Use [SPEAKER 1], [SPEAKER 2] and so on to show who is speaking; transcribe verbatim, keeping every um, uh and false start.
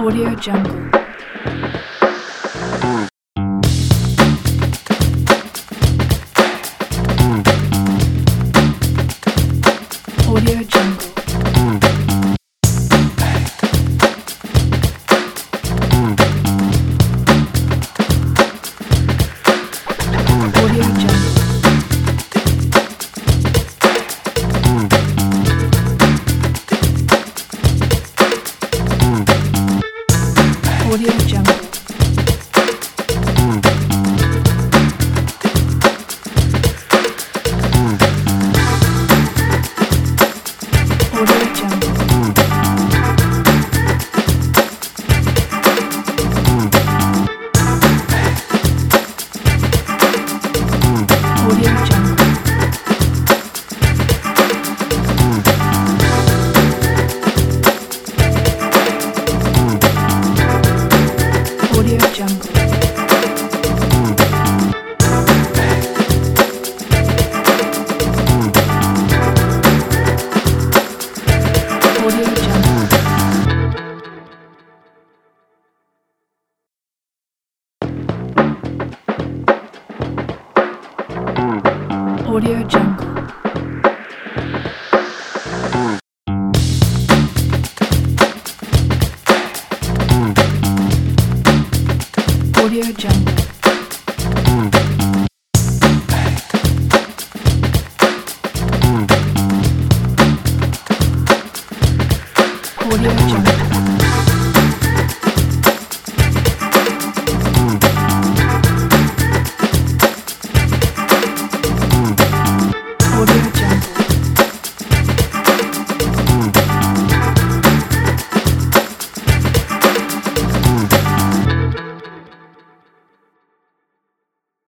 [SPEAKER 1] Audio Jungle. Audio Jungle. Audio Jungle. Audio Jungle. Audio Jungle. Audio Jungle. Audio Jungle. Audio Jungle. Audio Jungle. Audio Jungle. Audio Jungle.